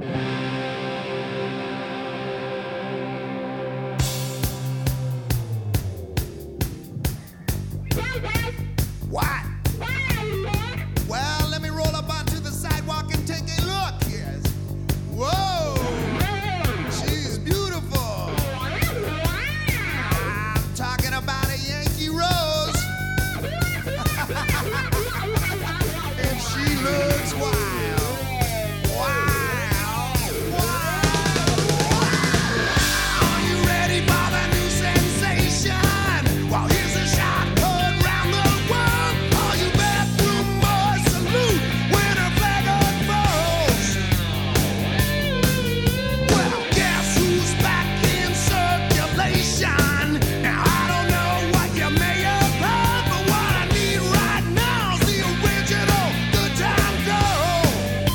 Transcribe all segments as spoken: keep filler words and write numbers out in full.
What? Well, let me roll up onto the sidewalk and take a look. Yes. Whoa! She's beautiful. I'm talking about a Yankee Rose. And she looks wild. Wild. Wild. Are you ready for the new sensation? Well, here's a shot heard round the world. All you bathroom boys salute when her flag unfurls. Well, guess who's back in circulation? Now, I don't know what you may have heard, but what I need right now is the original Good Time Girl.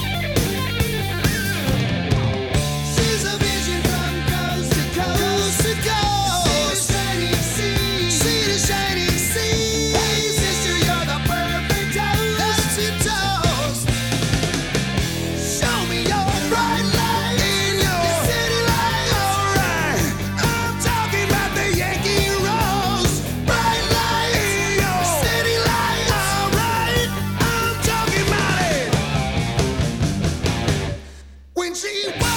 She's a vision from coast to coast to coast. See the shining sea. Hey, sister, you're the perfect host to toast. Show me your bright light in your city lights. Alright, I'm talking about the Yankee Rose. Bright light in your city lights. Alright, I'm talking about it. When she